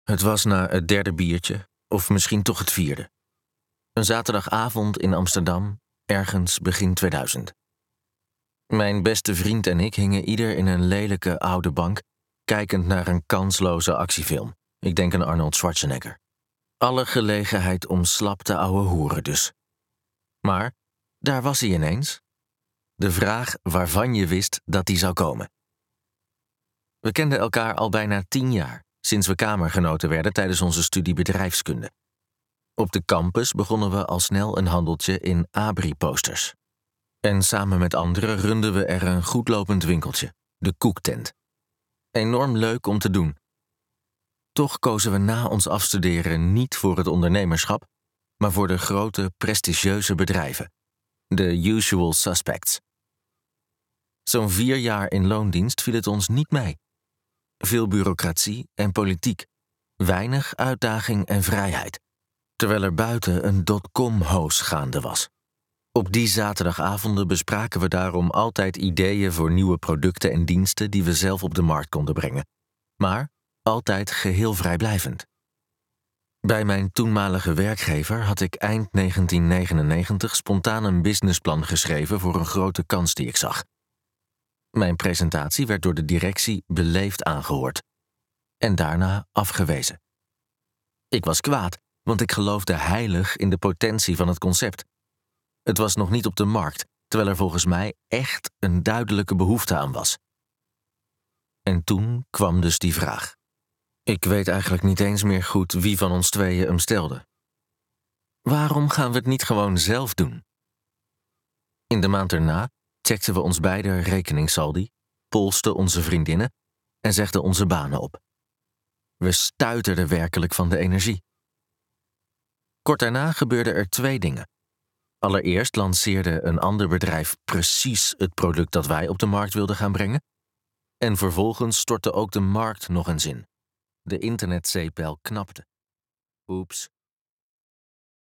Het was na het derde biertje, of misschien toch het vierde. Een zaterdagavond in Amsterdam, ergens begin 2000. Mijn beste vriend en ik hingen ieder in een lelijke oude bank, kijkend naar een kansloze actiefilm. Ik denk aan Arnold Schwarzenegger. Alle gelegenheid om slap te ouwe hoeren dus. Maar daar was hij ineens. De vraag waarvan je wist dat die zou komen. We kenden elkaar al bijna 10 jaar, sinds we kamergenoten werden tijdens onze studie bedrijfskunde. Op de campus begonnen we al snel een handeltje in abri-posters. En samen met anderen runden we er een goedlopend winkeltje, de Koektent. Enorm leuk om te doen. Toch kozen we na ons afstuderen niet voor het ondernemerschap, maar voor de grote, prestigieuze bedrijven. De usual suspects. Zo'n 4 jaar in loondienst viel het ons niet mee. Veel bureaucratie en politiek. Weinig uitdaging en vrijheid. Terwijl er buiten een dotcom-hoos gaande was. Op die zaterdagavonden bespraken we daarom altijd ideeën voor nieuwe producten en diensten die we zelf op de markt konden brengen. Maar altijd geheel vrijblijvend. Bij mijn toenmalige werkgever had ik eind 1999 spontaan een businessplan geschreven voor een grote kans die ik zag. Mijn presentatie werd door de directie beleefd aangehoord. En daarna afgewezen. Ik was kwaad, want ik geloofde heilig in de potentie van het concept. Het was nog niet op de markt, terwijl er volgens mij echt een duidelijke behoefte aan was. En toen kwam dus die vraag. Ik weet eigenlijk niet eens meer goed wie van ons tweeën hem stelde. Waarom gaan we het niet gewoon zelf doen? In de maand erna checkten we ons beide rekeningssaldi, polsten onze vriendinnen en zegden onze banen op. We stuiterden werkelijk van de energie. Kort daarna gebeurden er 2 dingen. Allereerst lanceerde een ander bedrijf precies het product dat wij op de markt wilden gaan brengen. En vervolgens stortte ook de markt nog eens in. De internetzeepbel knapte. Oeps.